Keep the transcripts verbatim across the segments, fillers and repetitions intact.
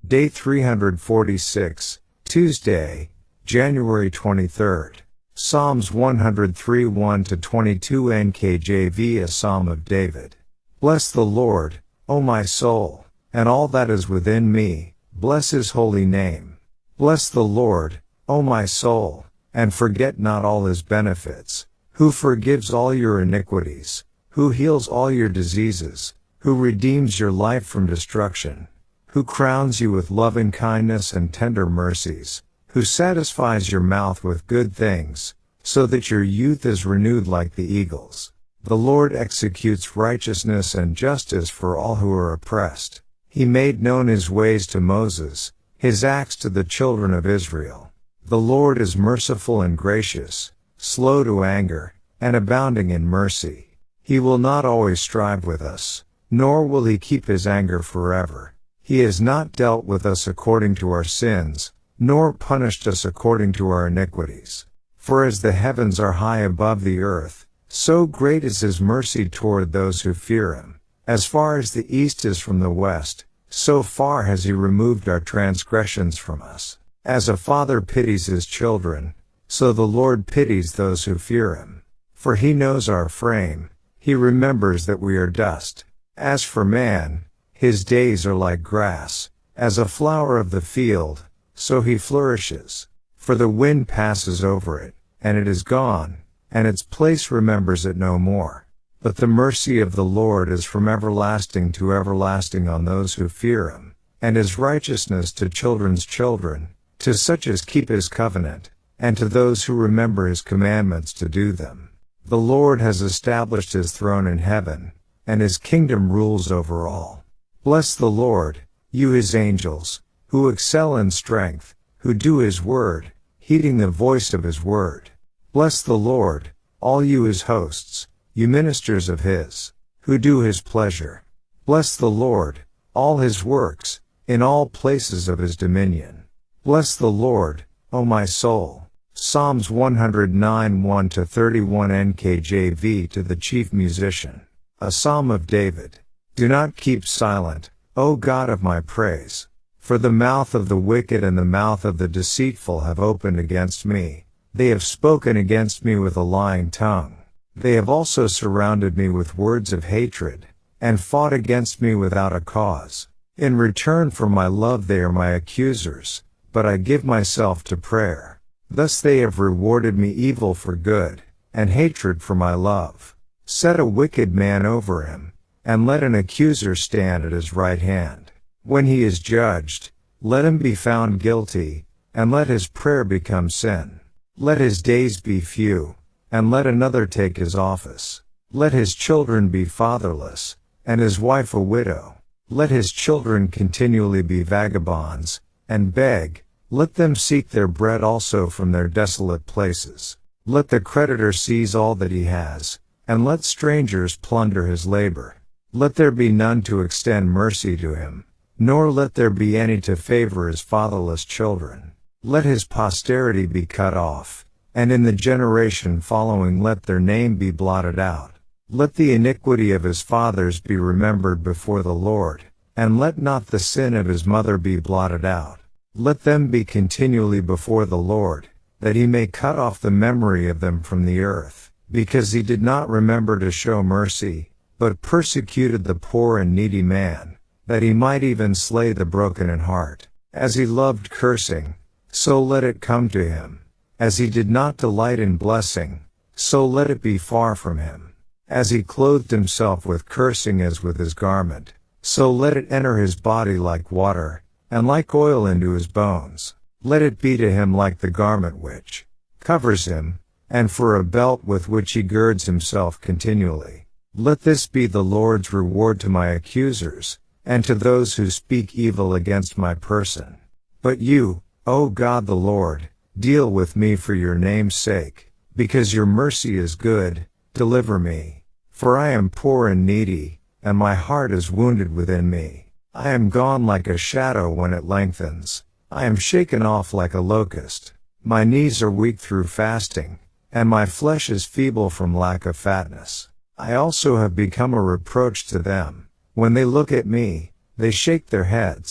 Day three hundred forty-six, Tuesday, January twenty-third. Psalms one oh three one to twenty-two N K J V. A Psalm of David. Bless the Lord, O my soul, and all that is within me, bless his holy name. Bless the Lord, O my soul, and forget not all his benefits, who forgives all your iniquities, who heals all your diseases, who redeems your life from destruction, who crowns you with loving kindness and tender mercies, who satisfies your mouth with good things, so that your youth is renewed like the eagles. The Lord executes righteousness and justice for all who are oppressed. He made known his ways to Moses, his acts to the children of Israel. The Lord is merciful and gracious, slow to anger, and abounding in mercy. He will not always strive with us, nor will he keep his anger forever. He has not dealt with us according to our sins, nor punished us according to our iniquities. For as the heavens are high above the earth, so great is his mercy toward those who fear him. As far as the east is from the west, so far has he removed our transgressions from us. As a father pities his children, so the Lord pities those who fear him. For he knows our frame, he remembers that we are dust. As for man, his days are like grass, as a flower of the field, so he flourishes. For the wind passes over it, and it is gone, and its place remembers it no more. But the mercy of the Lord is from everlasting to everlasting on those who fear him, and his righteousness to children's children, to such as keep his covenant, and to those who remember his commandments to do them. The Lord has established his throne in heaven, and his kingdom rules over all. Bless the Lord, you his angels, who excel in strength, who do his word, heeding the voice of his word. Bless the Lord, all you his hosts, you ministers of his, who do his pleasure. Bless the Lord, all his works, in all places of his dominion. Bless the Lord, O my soul. Psalms one oh nine one to thirty-one N K J V. To the chief musician. A Psalm of David. Do not keep silent, O God of my praise. For the mouth of the wicked and the mouth of the deceitful have opened against me. They have spoken against me with a lying tongue. They have also surrounded me with words of hatred, and fought against me without a cause. In return for my love they are my accusers, but I give myself to prayer. Thus they have rewarded me evil for good, and hatred for my love. Set a wicked man over him, and let an accuser stand at his right hand. When he is judged, let him be found guilty, and let his prayer become sin. Let his days be few, and let another take his office. Let his children be fatherless, and his wife a widow. Let his children continually be vagabonds, and beg. Let them seek their bread also from their desolate places. Let the creditor seize all that he has, and let strangers plunder his labor. Let there be none to extend mercy to him, nor let there be any to favor his fatherless children. Let his posterity be cut off, and in the generation following let their name be blotted out. Let the iniquity of his fathers be remembered before the Lord, and let not the sin of his mother be blotted out. Let them be continually before the Lord, that he may cut off the memory of them from the earth, because he did not remember to show mercy, but persecuted the poor and needy man, that he might even slay the broken in heart. As he loved cursing, so let it come to him. As he did not delight in blessing, so let it be far from him. As he clothed himself with cursing as with his garment, so let it enter his body like water, and like oil into his bones. Let it be to him like the garment which covers him, and for a belt with which he girds himself continually. Let this be the Lord's reward to my accusers, and to those who speak evil against my person. But you, O God the Lord, deal with me for your name's sake, because your mercy is good, deliver me. For I am poor and needy, and my heart is wounded within me. I am gone like a shadow when it lengthens. I am shaken off like a locust. My knees are weak through fasting, and my flesh is feeble from lack of fatness. I also have become a reproach to them. When they look at me, they shake their heads.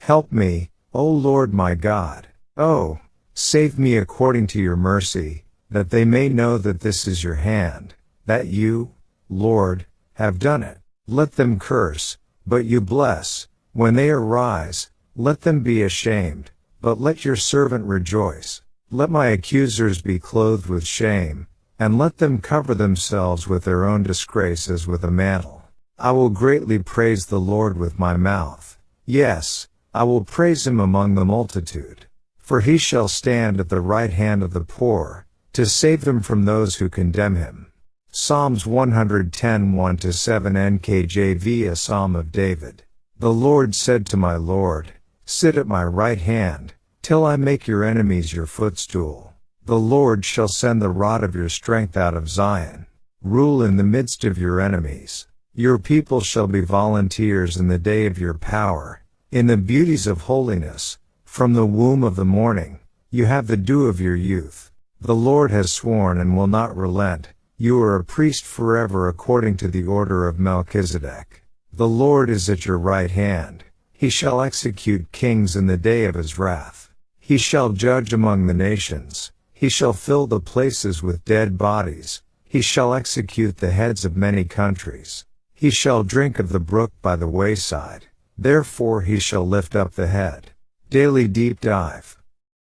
Help me, O Lord my God. Oh, save me according to your mercy, that they may know that this is your hand, that you, Lord, have done it. Let them curse, but you bless. When they arise, let them be ashamed, but let your servant rejoice. Let my accusers be clothed with shame, and let them cover themselves with their own disgrace as with a mantle. I will greatly praise the Lord with my mouth. Yes, I will praise him among the multitude. For he shall stand at the right hand of the poor, to save him from those who condemn him. Psalms one ten, one to seven N K J V, a Psalm of David. The Lord said to my Lord, sit at my right hand, till I make your enemies your footstool. The Lord shall send the rod of your strength out of Zion. Rule in the midst of your enemies. Your people shall be volunteers in the day of your power, in the beauties of holiness. From the womb of the morning, you have the dew of your youth. The Lord has sworn and will not relent. You are a priest forever according to the order of Melchizedek. The Lord is at your right hand. He shall execute kings in the day of his wrath. He shall judge among the nations. He shall fill the places with dead bodies. He shall execute the heads of many countries. He shall drink of the brook by the wayside. Therefore he shall lift up the head. Daily Deep Dive.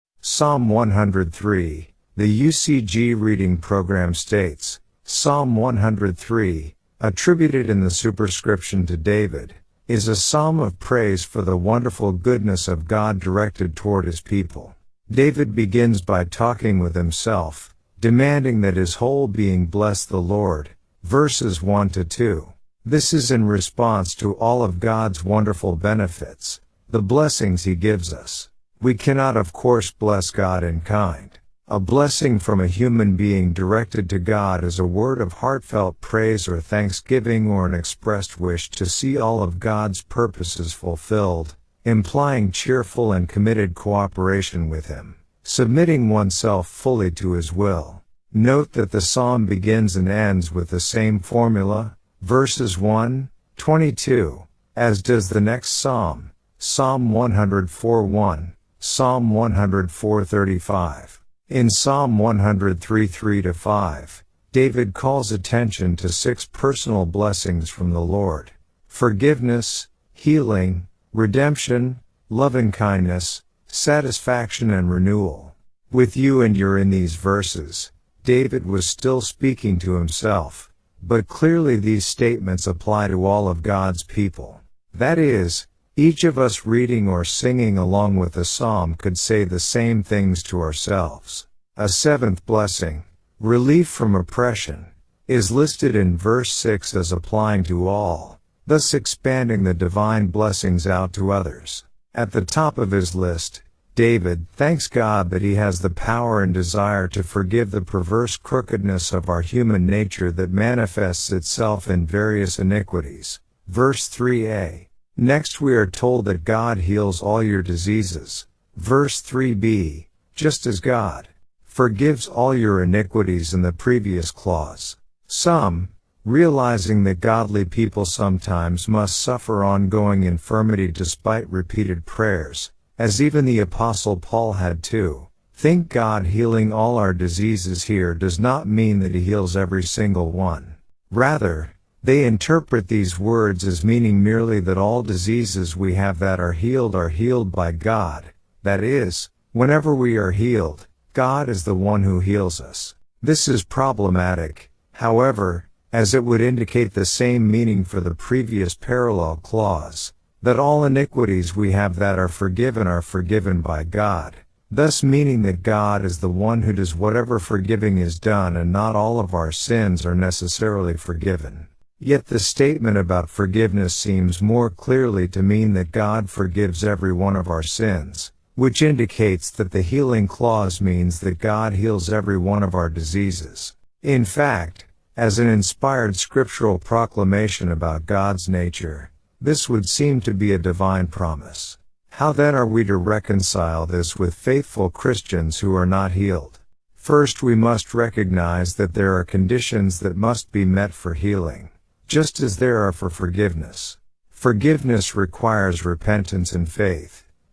Psalm one hundred three. The U C G Reading Program states, Psalm one hundred three, attributed in the superscription to David, is a psalm of praise for the wonderful goodness of God directed toward his people. David begins by talking with himself, demanding that his whole being bless the Lord, verses one to two. This is in response to all of God's wonderful benefits, the blessings he gives us. We cannot of course bless God in kind. A blessing from a human being directed to God is a word of heartfelt praise or thanksgiving or an expressed wish to see all of God's purposes fulfilled, implying cheerful and committed cooperation with him, submitting oneself fully to his will. Note that the psalm begins and ends with the same formula, verses one, twenty-two, as does the next psalm, Psalm one hundred four one, Psalm one hundred four thirty-five. In Psalm one hundred three three to five, David calls attention to six personal blessings from the Lord: forgiveness, healing, redemption, loving-kindness, satisfaction and renewal. With you and your in these verses, David was still speaking to himself, but clearly these statements apply to all of God's people. That is, each of us reading or singing along with the psalm could say the same things to ourselves. A seventh blessing, relief from oppression, is listed in verse six as applying to all, thus expanding the divine blessings out to others. At the top of his list, David thanks God that he has the power and desire to forgive the perverse crookedness of our human nature that manifests itself in various iniquities. Verse three a. Next we are told that God heals all your diseases. Verse three b, just as God forgives all your iniquities in the previous clause. Some, realizing that godly people sometimes must suffer ongoing infirmity despite repeated prayers, as even the Apostle Paul had to, think God healing all our diseases here does not mean that he heals every single one. Rather, they interpret these words as meaning merely that all diseases we have that are healed are healed by God. That is, whenever we are healed, God is the one who heals us. This is problematic, however, as it would indicate the same meaning for the previous parallel clause, that all iniquities we have that are forgiven are forgiven by God, thus meaning that God is the one who does whatever forgiving is done and not all of our sins are necessarily forgiven. Yet the statement about forgiveness seems more clearly to mean that God forgives every one of our sins, which indicates that the healing clause means that God heals every one of our diseases. In fact, as an inspired scriptural proclamation about God's nature, this would seem to be a divine promise. How then are we to reconcile this with faithful Christians who are not healed? First, we must recognize that there are conditions that must be met for healing, just as there are for forgiveness. Forgiveness requires repentance and faith.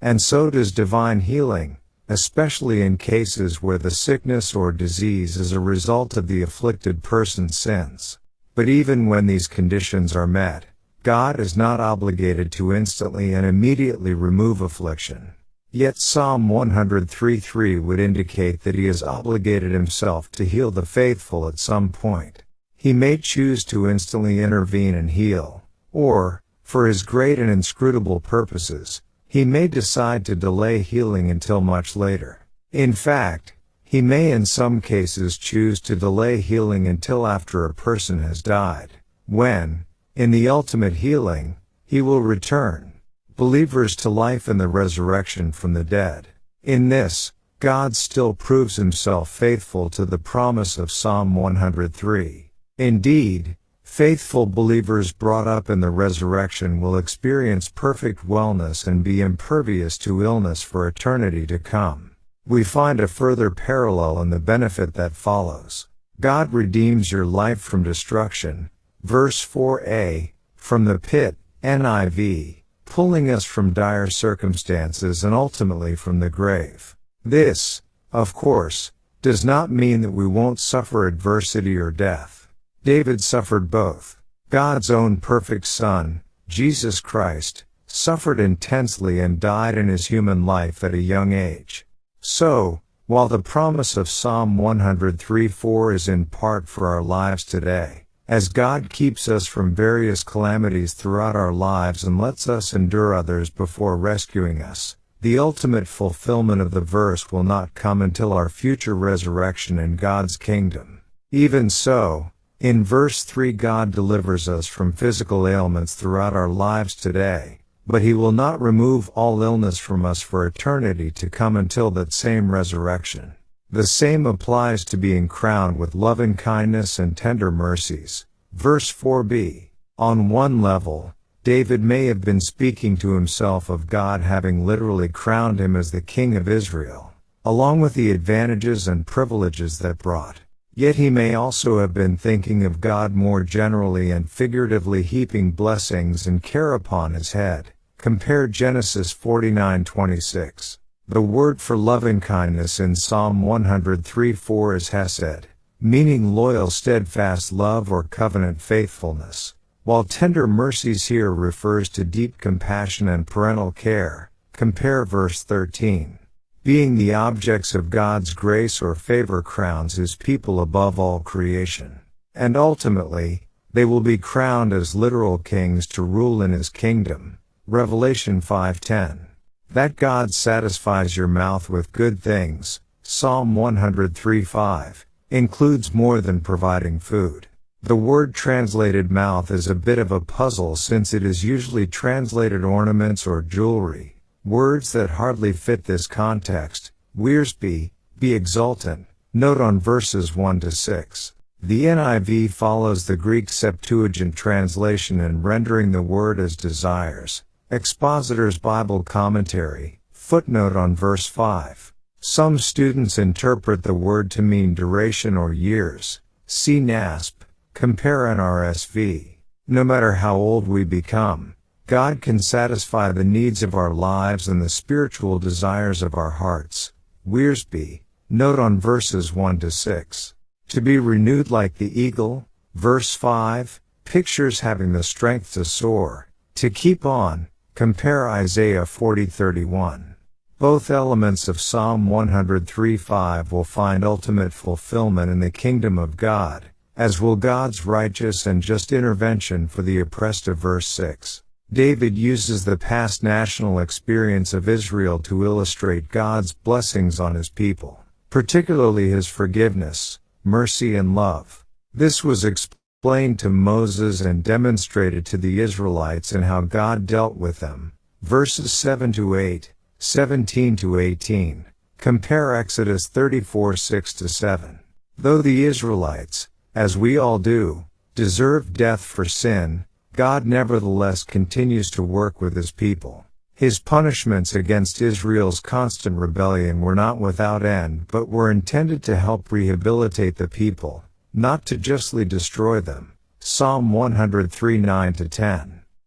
And so does divine healing, especially in cases where the sickness or disease is a result of the afflicted person's sins. But even when these conditions are met, God is not obligated to instantly and immediately remove affliction. Yet Psalm one hundred three three would indicate that he has obligated himself to heal the faithful at some point. He may choose to instantly intervene and heal, or, for his great and inscrutable purposes, he may decide to delay healing until much later. In fact, he may in some cases choose to delay healing until after a person has died, when, in the ultimate healing, he will return believers to life in the resurrection from the dead. In this, God still proves himself faithful to the promise of Psalm one hundred three. Indeed, faithful believers brought up in the resurrection will experience perfect wellness and be impervious to illness for eternity to come. We find a further parallel in the benefit that follows. God redeems your life from destruction, verse four a, from the pit, N I V, pulling us from dire circumstances and ultimately from the grave. This, of course, does not mean that we won't suffer adversity or death. David suffered both. God's own perfect Son, Jesus Christ, suffered intensely and died in his human life at a young age. So, while the promise of Psalm one hundred three four is in part for our lives today, as God keeps us from various calamities throughout our lives and lets us endure others before rescuing us, the ultimate fulfillment of the verse will not come until our future resurrection in God's kingdom. Even so, in verse three God delivers us from physical ailments throughout our lives today, but he will not remove all illness from us for eternity to come until that same resurrection. The same applies to being crowned with loving kindness and tender mercies. Verse four b. On one level, David may have been speaking to himself of God having literally crowned him as the King of Israel, along with the advantages and privileges that brought. Yet he may also have been thinking of God more generally and figuratively heaping blessings and care upon his head. Compare Genesis forty-nine twenty-six. The word for lovingkindness in Psalm one hundred three four is hesed, meaning loyal steadfast love or covenant faithfulness, while tender mercies here refers to deep compassion and parental care. Compare verse thirteen. Being the objects of God's grace or favor crowns his people above all creation. And ultimately, they will be crowned as literal kings to rule in his kingdom. Revelation five ten. That God satisfies your mouth with good things, Psalm one hundred three five, includes more than providing food. The word translated mouth is a bit of a puzzle since it is usually translated ornaments or jewelry. Words that hardly fit this context. Wearsby, be exultant. Note on verses one to six. The N I V follows the Greek Septuagint translation in rendering the word as desires. Expositor's Bible Commentary, footnote on verse five. Some students interpret the word to mean duration or years. See N A S B. Compare N R S V. No matter how old we become, God can satisfy the needs of our lives and the spiritual desires of our hearts. Wearsby, note on verses one to six. To be renewed like the eagle, verse five, pictures having the strength to soar. To keep on, compare Isaiah forty thirty-one. Both elements of Psalm one hundred three five will find ultimate fulfillment in the kingdom of God, as will God's righteous and just intervention for the oppressed of verse six. David uses the past national experience of Israel to illustrate God's blessings on his people, particularly his forgiveness, mercy and love. This was explained to Moses and demonstrated to the Israelites in how God dealt with them. Verses seven to eight, seventeen to eighteen. Compare Exodus thirty-four six to seven. Though the Israelites, as we all do, deserved death for sin, God nevertheless continues to work with his people. His punishments against Israel's constant rebellion were not without end but were intended to help rehabilitate the people, not to justly destroy them. Psalm one hundred three nine to ten.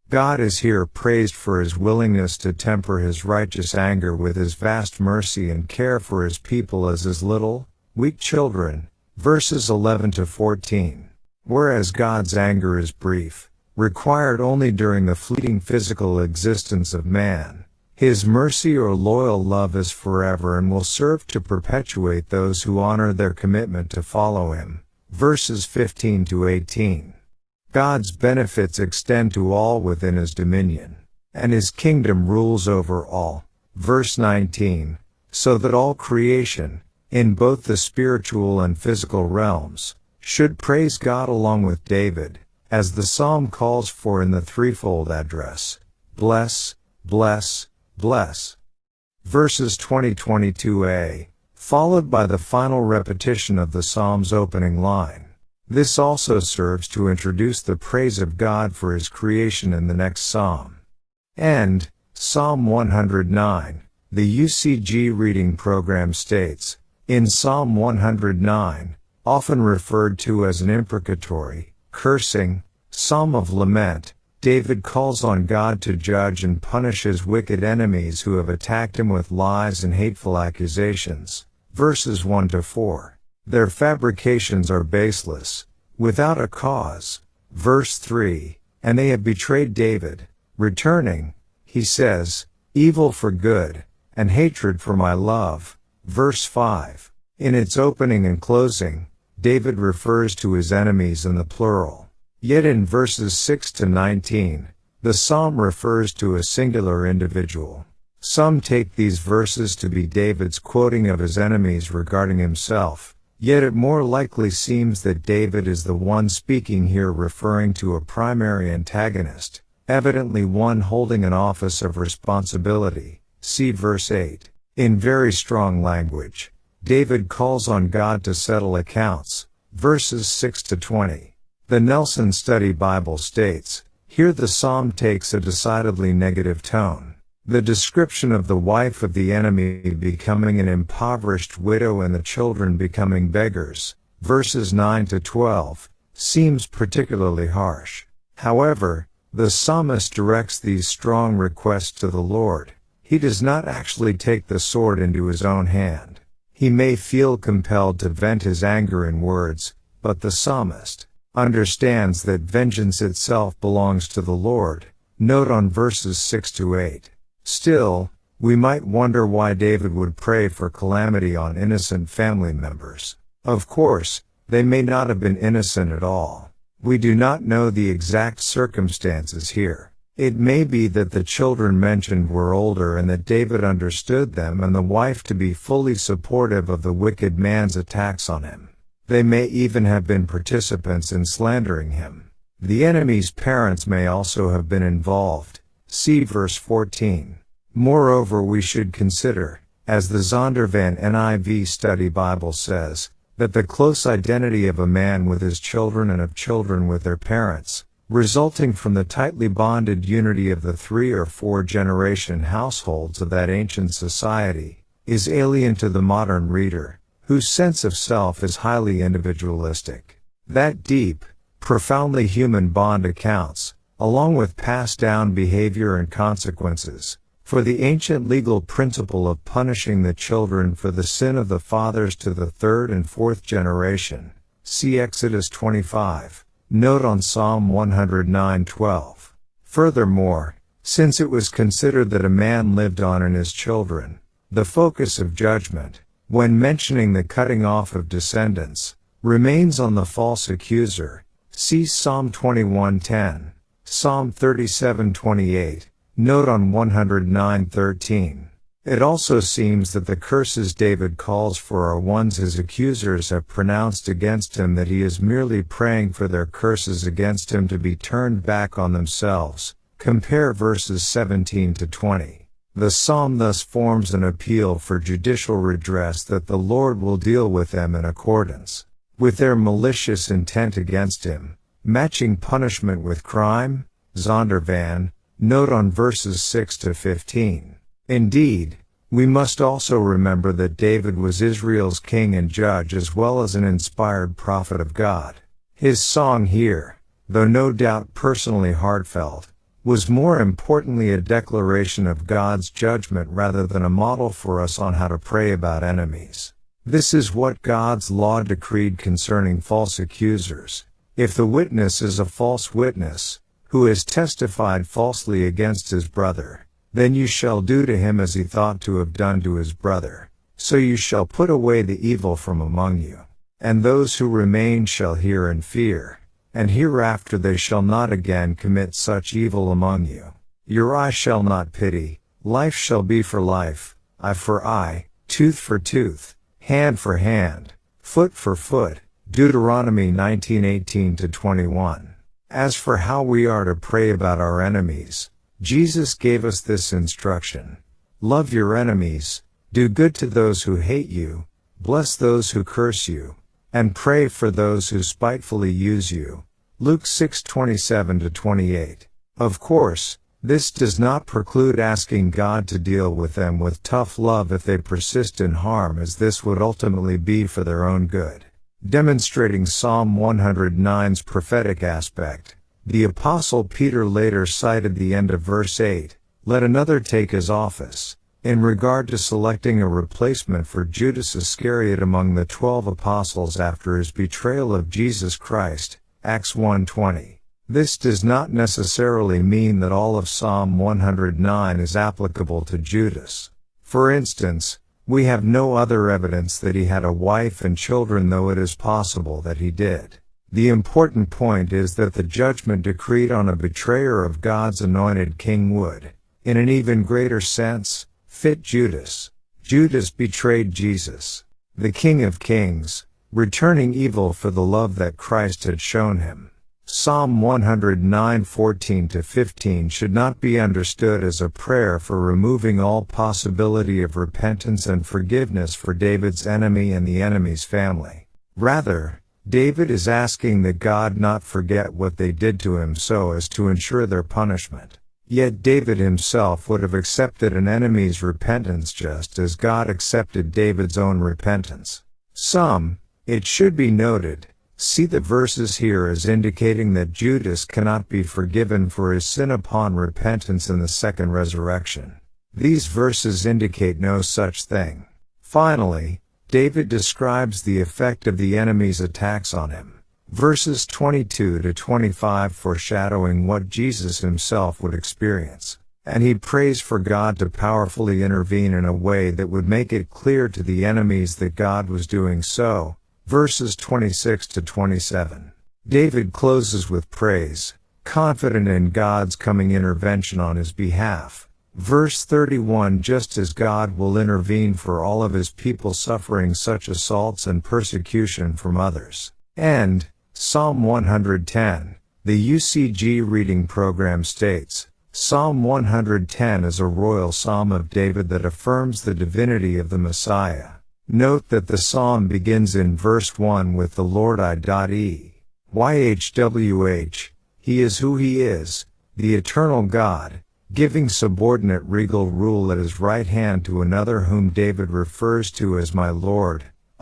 God is here praised for his willingness to temper his righteous anger with his vast mercy and care for his people as his little, weak children, verses eleven to fourteen. Whereas God's anger is brief, required only during the fleeting physical existence of man, his mercy or loyal love is forever and will serve to perpetuate those who honor their commitment to follow him, verses fifteen to eighteen. God's benefits extend to all within his dominion, and his kingdom rules over all, verse nineteen, so that all creation, in both the spiritual and physical realms, should praise God along with David, as the psalm calls for in the threefold address, bless, bless, bless. Verses twenty to twenty-two a, followed by the final repetition of the psalm's opening line. This also serves to introduce the praise of God for his creation in the next psalm. And, Psalm one hundred nine, the U C G reading program states, in Psalm one hundred nine, often referred to as an imprecatory, cursing, psalm of lament, David calls on God to judge and punish his wicked enemies who have attacked him with lies and hateful accusations, verses one to four. Their fabrications are baseless, without a cause, verse three, and they have betrayed David, returning, he says, evil for good, and hatred for my love, verse five. In its opening and closing, David refers to his enemies in the plural. Yet in verses six to nineteen, the psalm refers to a singular individual. Some take these verses to be David's quoting of his enemies regarding himself, yet it more likely seems that David is the one speaking here, referring to a primary antagonist, evidently one holding an office of responsibility. See verse eight. In very strong language, David calls on God to settle accounts, verses six to twenty. The Nelson Study Bible states, here the psalm takes a decidedly negative tone. The description of the wife of the enemy becoming an impoverished widow and the children becoming beggars, verses nine to twelve, seems particularly harsh. However, the psalmist directs these strong requests to the Lord. He does not actually take the sword into his own hand. He may feel compelled to vent his anger in words, but the psalmist understands that vengeance itself belongs to the Lord. Note on verses six to eight. Still, we might wonder why David would pray for calamity on innocent family members. Of course, they may not have been innocent at all. We do not know the exact circumstances here. It may be that the children mentioned were older and that David understood them and the wife to be fully supportive of the wicked man's attacks on him. They may even have been participants in slandering him. The enemy's parents may also have been involved. See verse fourteen. Moreover, we should consider, as the Zondervan N I V Study Bible says, that the close identity of a man with his children and of children with their parents, resulting from the tightly bonded unity of the three or four generation households of that ancient society, is alien to the modern reader, whose sense of self is highly individualistic. That deep, profoundly human bond accounts, along with passed down behavior and consequences, for the ancient legal principle of punishing the children for the sin of the fathers to the third and fourth generation. See Exodus twenty-five. Note on Psalm one hundred nine twelve. Furthermore, since it was considered that a man lived on in his children, the focus of judgment, when mentioning the cutting off of descendants, remains on the false accuser. See Psalm twenty-one ten. Psalm thirty-seven twenty-eight, note on one hundred nine thirteen. It also seems that the curses David calls for are ones his accusers have pronounced against him, that he is merely praying for their curses against him to be turned back on themselves. Compare verses seventeen to twenty. The psalm thus forms an appeal for judicial redress, that the Lord will deal with them in accordance with their malicious intent against him, matching punishment with crime. Zondervan, note on verses six to fifteen. Indeed, we must also remember that David was Israel's king and judge as well as an inspired prophet of God. His song here, though no doubt personally heartfelt, was more importantly a declaration of God's judgment rather than a model for us on how to pray about enemies. This is what God's law decreed concerning false accusers. If the witness is a false witness, who has testified falsely against his brother, then you shall do to him as he thought to have done to his brother. So you shall put away the evil from among you. And those who remain shall hear and fear, and hereafter they shall not again commit such evil among you. Your eye shall not pity, life shall be for life, eye for eye, tooth for tooth, hand for hand, foot for foot. Deuteronomy nineteen eighteen to twenty-one. As for how we are to pray about our enemies, Jesus gave us this instruction. Love your enemies, do good to those who hate you, bless those who curse you, and pray for those who spitefully use you. Luke six twenty-seven to twenty-eight. Of course, this does not preclude asking God to deal with them with tough love if they persist in harm, as this would ultimately be for their own good. Demonstrating Psalm one hundred nine's prophetic aspect, the Apostle Peter later cited the end of verse eight, "Let another take his office," in regard to selecting a replacement for Judas Iscariot among the twelve apostles after his betrayal of Jesus Christ, Acts one twenty. This does not necessarily mean that all of Psalm one hundred nine is applicable to Judas. For instance, we have no other evidence that he had a wife and children, though it is possible that he did. The important point is that the judgment decreed on a betrayer of God's anointed king would, in an even greater sense, fit Judas. Judas betrayed Jesus, the King of Kings, returning evil for the love that Christ had shown him. Psalm one hundred nine fourteen to fifteen should not be understood as a prayer for removing all possibility of repentance and forgiveness for David's enemy and the enemy's family. Rather, David is asking that God not forget what they did to him so as to ensure their punishment. Yet David himself would have accepted an enemy's repentance just as God accepted David's own repentance. Some, it should be noted, see the verses here as indicating that Judas cannot be forgiven for his sin upon repentance in the second resurrection. These verses indicate no such thing. Finally, David describes the effect of the enemy's attacks on him. Verses twenty-two to twenty-five foreshadowing what Jesus himself would experience. And he prays for God to powerfully intervene in a way that would make it clear to the enemies that God was doing so. Verses twenty-six to twenty-seven. David closes with praise, confident in God's coming intervention on his behalf. Verse thirty-one. Just as God will intervene for all of his people suffering such assaults and persecution from others. And, Psalm one hundred ten, the U C G reading program states, Psalm one hundred ten is a royal psalm of David that affirms the divinity of the Messiah. Note that the psalm begins in verse one with the Lord I.E. Y H W H, He is who He is, the eternal God, giving subordinate regal rule at his right hand to another whom David refers to as my Lord,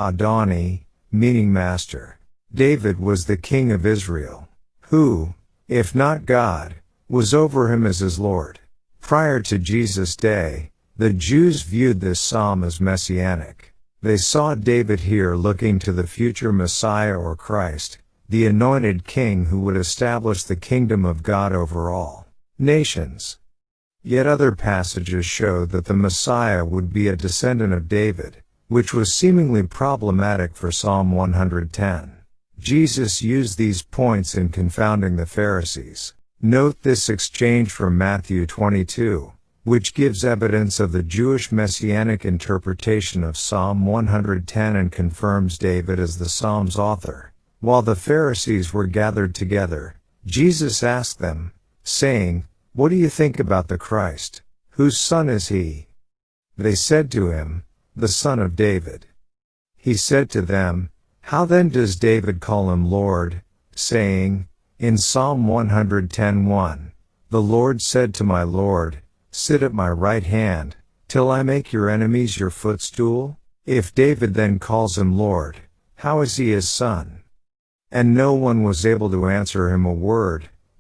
Adoni, meaning master. David was the king of Israel, who, if not God, was over him as his Lord. Prior to Jesus' day, the Jews viewed this psalm as messianic. They saw David here looking to the future Messiah or Christ, the anointed king who would establish the kingdom of God over all nations. Yet other passages show that the Messiah would be a descendant of David, which was seemingly problematic for Psalm one hundred ten. Jesus used these points in confounding the Pharisees. Note this exchange from Matthew twenty-two, which gives evidence of the Jewish messianic interpretation of Psalm one hundred ten and confirms David as the psalm's author. While the Pharisees were gathered together, Jesus asked them, saying, "What do you think about the Christ? Whose son is he?" They said to him, "The son of David." He said to them, "How then does David call him Lord, saying, in Psalm one hundred ten one, the Lord said to my Lord, sit at my right hand, till I make your enemies your footstool? If David then calls him Lord, how is he his son?" And no one was able to answer him a word,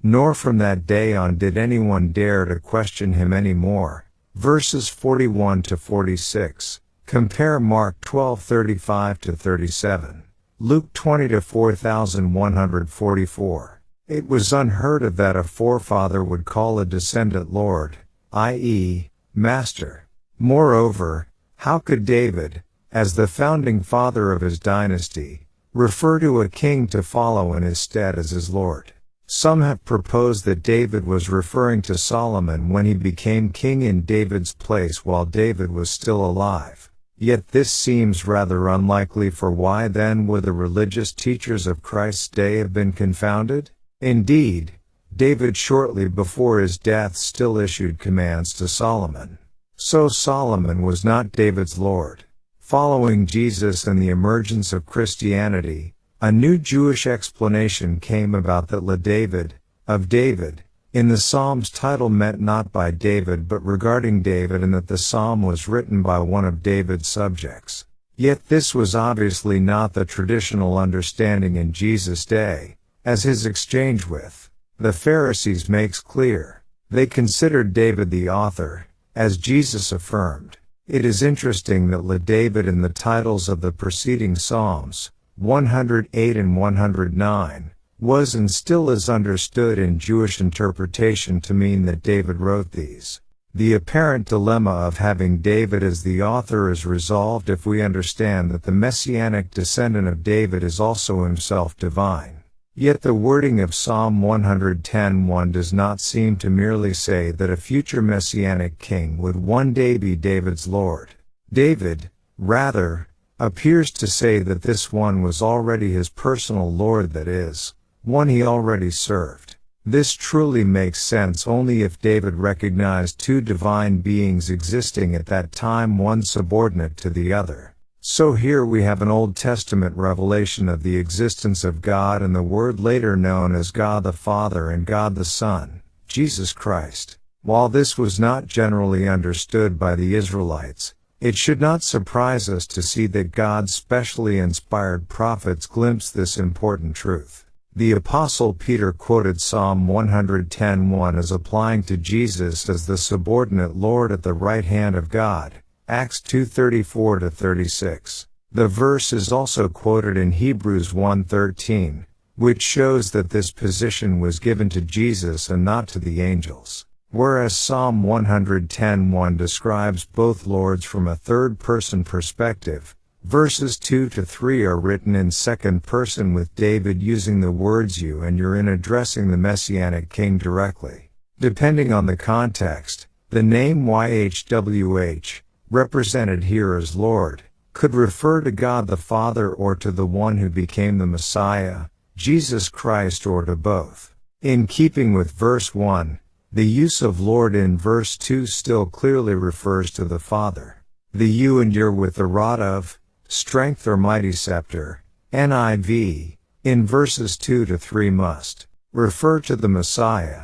nor from that day on did anyone dare to question him any more. Verses forty-one to forty-six. Compare Mark twelve thirty-five to thirty-seven. Luke twenty to four thousand one hundred forty-four. It was unheard of that a forefather would call a descendant Lord, that is, Master. Moreover, how could David, as the founding father of his dynasty, refer to a king to follow in his stead as his Lord? Some have proposed that David was referring to Solomon when he became king in David's place while David was still alive. Yet this seems rather unlikely, for why then would the religious teachers of Christ's day have been confounded? Indeed, David shortly before his death still issued commands to Solomon. So Solomon was not David's Lord. Following Jesus and the emergence of Christianity, a new Jewish explanation came about that La David, of David, in the Psalm's title meant not by David but regarding David, and that the psalm was written by one of David's subjects. Yet this was obviously not the traditional understanding in Jesus' day, as his exchange with the Pharisees makes clear. They considered David the author, as Jesus affirmed. It is interesting that La David in the titles of the preceding psalms, one hundred eight and one hundred nine, was and still is understood in Jewish interpretation to mean that David wrote these. The apparent dilemma of having David as the author is resolved if we understand that the messianic descendant of David is also himself divine. Yet the wording of Psalm one ten one does not seem to merely say that a future messianic king would one day be David's Lord. David, rather, appears to say that this one was already his personal Lord, that is, one he already served. This truly makes sense only if David recognized two divine beings existing at that time, one subordinate to the other. So here we have an Old Testament revelation of the existence of God and the Word, later known as God the Father and God the Son, Jesus Christ. While this was not generally understood by the Israelites, it should not surprise us to see that God's specially inspired prophets glimpsed this important truth. The Apostle Peter quoted Psalm one ten one as applying to Jesus as the subordinate Lord at the right hand of God, Acts two thirty-four to thirty-six. The verse is also quoted in Hebrews one thirteen, which shows that this position was given to Jesus and not to the angels. Whereas Psalm one ten one describes both lords from a third-person perspective, verses two to three are written in second person with David using the words you and your in addressing the Messianic king directly. Depending on the context, the name Y H W H, represented here as Lord, could refer to God the Father or to the one who became the Messiah, Jesus Christ, or to both. In keeping with verse one, the use of Lord in verse two still clearly refers to the Father. The you and your with the rod of strength or mighty scepter, N I V, in verses two to three must refer to the Messiah.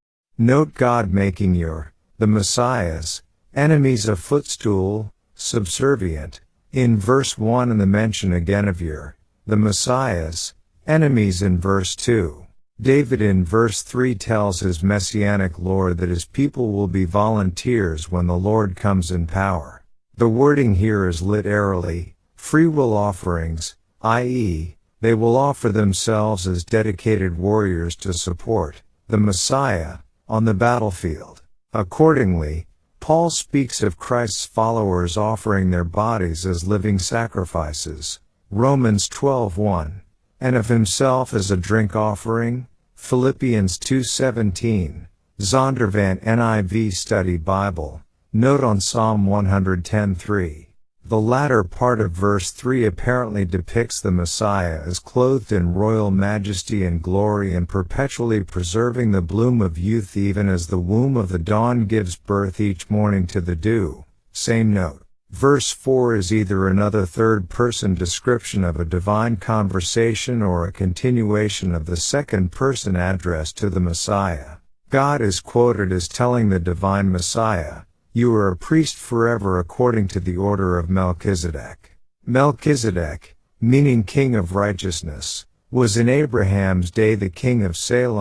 Note God making your, the Messiah's, enemies a footstool, subservient, in verse one, and the mention again of your, the Messiah's, enemies in verse two. David in verse three tells his messianic Lord that his people will be volunteers when the Lord comes in power. The wording here is literally, free will offerings, that is, they will offer themselves as dedicated warriors to support the Messiah on the battlefield. Accordingly, Paul speaks of Christ's followers offering their bodies as living sacrifices, Romans twelve one, and of himself as a drink offering, Philippians two seventeen, Zondervan N I V Study Bible, note on Psalm one ten three. The latter part of verse three apparently depicts the Messiah as clothed in royal majesty and glory and perpetually preserving the bloom of youth, even as the womb of the dawn gives birth each morning to the dew. Same note. Verse four is either another third-person description of a divine conversation or a continuation of the second-person address to the Messiah. God is quoted as telling the divine Messiah, "You are a priest forever according to the order of Melchizedek." Melchizedek, meaning king of righteousness, was in Abraham's day the king of Salem,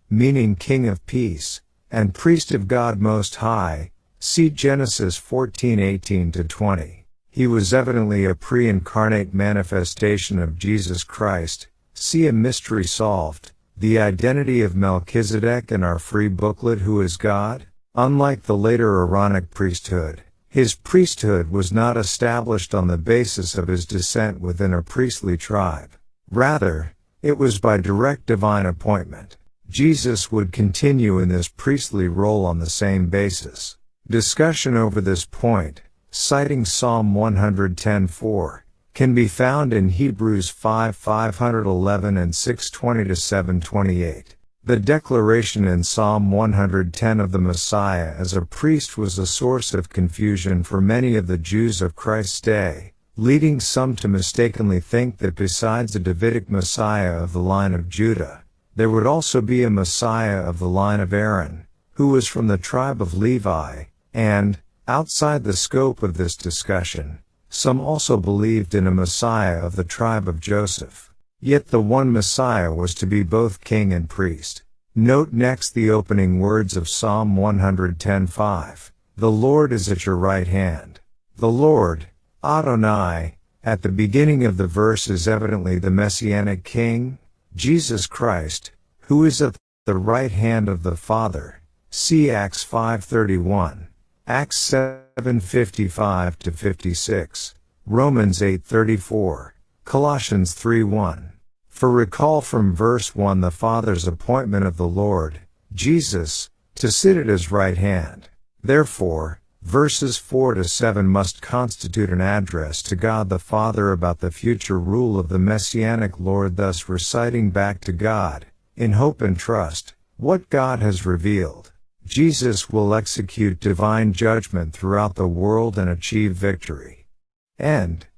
meaning King of Peace, and Priest of God Most High, see Genesis fourteen eighteen to twenty. He was evidently a pre-incarnate manifestation of Jesus Christ, see A Mystery Solved, the identity of Melchizedek in our free booklet Who is God? Unlike the later Aaronic priesthood, his priesthood was not established on the basis of his descent within a priestly tribe. Rather, it was by direct divine appointment. Jesus would continue in this priestly role on the same basis. Discussion over this point, citing Psalm one ten four, can be found in Hebrews five five eleven and six twenty to seven twenty-eight. The declaration in Psalm one ten of the Messiah as a priest was a source of confusion for many of the Jews of Christ's day, leading some to mistakenly think that besides a Davidic Messiah of the line of Judah, there would also be a Messiah of the line of Aaron, who was from the tribe of Levi, and, outside the scope of this discussion, some also believed in a Messiah of the tribe of Joseph. Yet the one Messiah was to be both king and priest. Note next the opening words of Psalm one ten five. The Lord is at your right hand. The Lord, Adonai, at the beginning of the verse is evidently the Messianic King, Jesus Christ, who is at the right hand of the Father. See Acts five thirty-one. Acts seven fifty-five to fifty-six, Romans eight thirty-four, Colossians three one. For recall from verse one the Father's appointment of the Lord, Jesus, to sit at his right hand. Therefore, verses four to seven must constitute an address to God the Father about the future rule of the Messianic Lord, thus reciting back to God, in hope and trust, what God has revealed. Jesus will execute divine judgment throughout the world and achieve victory. End.